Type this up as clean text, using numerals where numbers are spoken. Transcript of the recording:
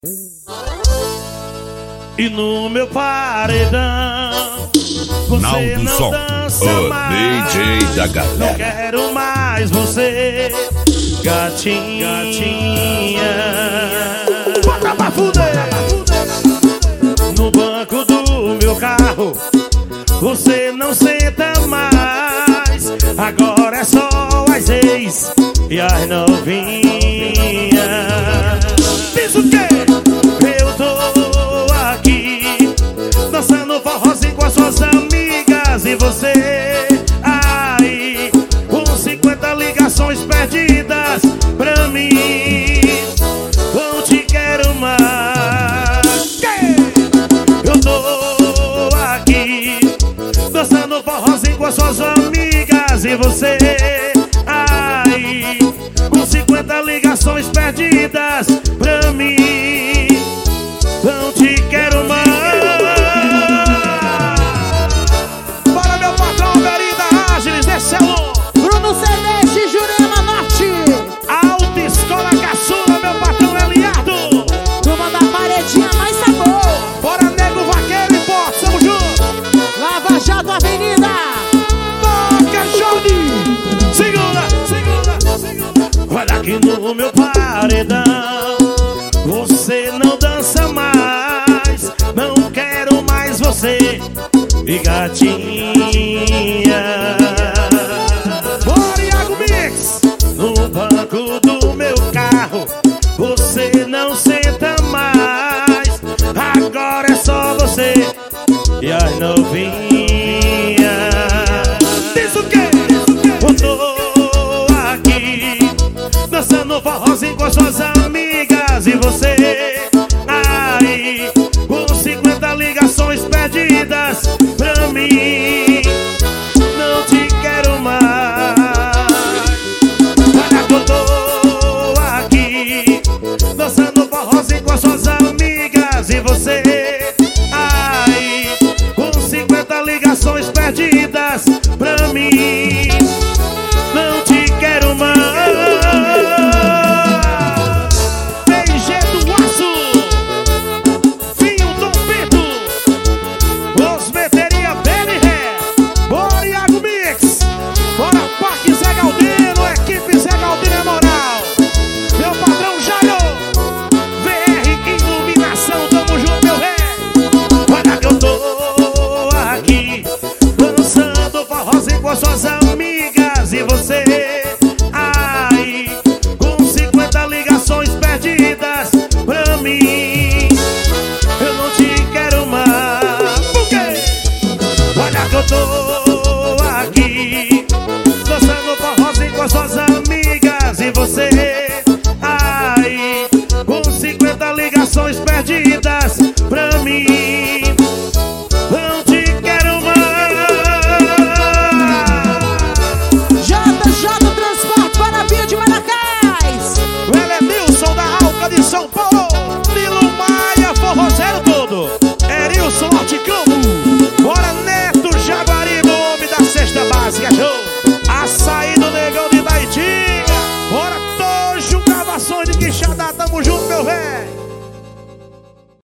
E no meu paredão você não dança mais, DJ da galera. não quero mais você, gatinha. Bota pra fuder. No banco do meu carro você não senta mais, agora é só as ex e as novinhas. Diz o quê? Eu tô aqui dançando forrozinho com as suas amigas e você aí com 50 ligações perdidas pra mim. Não te quero mais. Eu tô aqui dançando forrozinho com as suas amigas e você aí com 50 ligações perdidas pra mim. Não te quero mais. Bora, meu patrão, Berida Ágiles, desce alô. Bruno Celeste, Jurema Norte. Alta Escola Caçula, meu patrão Eliardo. Turma da paredinha mais sabor. Bora, nego vaqueiro e bote, tamo junto. Lava Jato Avenida. Toca, Johnny. Segura, segura, segura. Olha aqui no meu paredão você não dança mais, não quero mais você, e gatinha. Bora, Iago Mix. No banco do meu carro você não senta mais, agora é só você e as novinhas. Diz o quê? Eu tô aqui dançando forrozinho com as suas amigas e você aí com 50 ligações perdidas pra mim. Não te quero mais. Olha que eu tô aqui dançando forrozinho com as suas amigas e você aí com 50 ligações perdidas pra mim. Não te quero mais. Suas amigas e você aí com 50 ligações perdidas pra mim. Eu não te quero mais. Por quê? Olha que eu tô aqui dançando forrozinho com as suas amigas e você